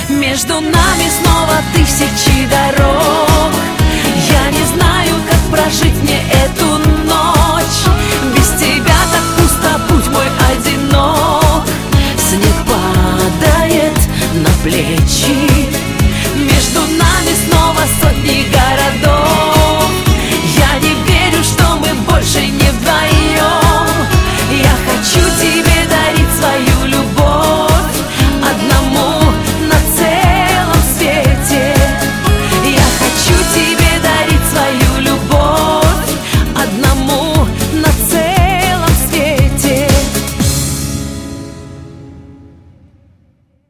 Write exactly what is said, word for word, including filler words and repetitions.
Между нами снова тысячи дорог. Я не знаю, как прожить мне это.